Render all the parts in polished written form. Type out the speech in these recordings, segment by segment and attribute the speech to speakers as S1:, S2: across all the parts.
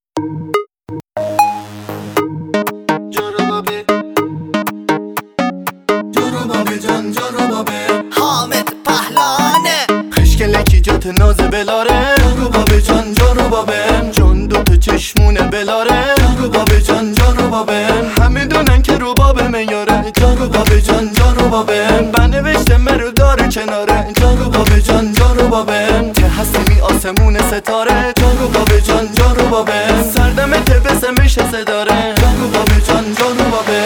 S1: حامد پهلانه
S2: خشکلکی جات ناز بلاره جارو بابه جان جارو بابه جون دوتا چشمونه بلاره جارو بابه جان جارو بابه همه دونن که رو بابه میاره جارو بابه جان جارو بابه بنوشته مرو داره کناره جارو بابه جان جارو بابه که هستی آسمون ستاره جارو بابه جان جارو بابه سردم تبسه میشه صداره جارو بابه جان جارو بابه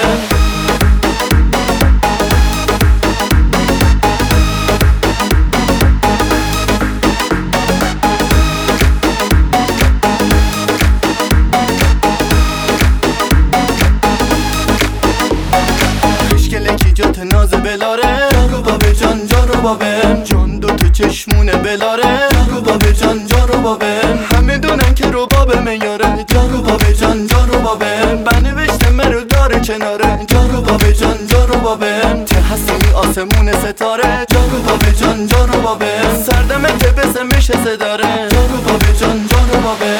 S2: جات ناز بلاره جارو بابه جان جارو بابه جون دوتا چشمونه بلاره جارو بابه جان جارو بابه همه دونن که رو بابه میاره جارو بابه جان جارو بابه بنوشته مرو داره کناره جارو بابه جان جارو بابه که هستی آسمون ستاره جارو بابه جان جارو بابه سردم تبسه میشه صداره جارو بابه جان جارو بابه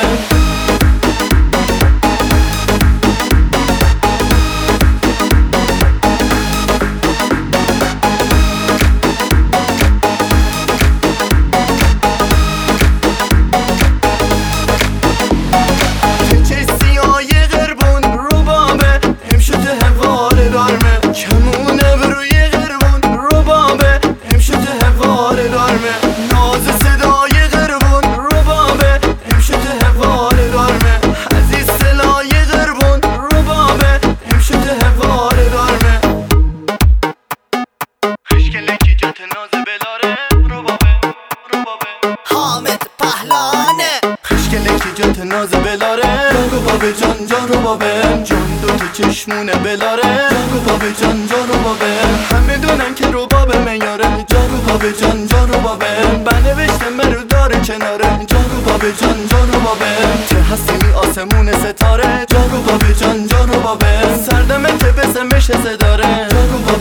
S1: حامد پهلانه
S2: خشکلکی جات ناز بلاره جارو بابه جان جارو بابه جون دوتا چشمونه بلاره جارو بابه جان جارو بابه همه دونن که رو بابه میاره جارو بابه جان جارو بابه بنوشته مرو داره کناره جارو بابه جان جارو بابه که هستی آسمون ستاره جارو بابه جان جارو بابه سردم تبسه میشه صداره جارو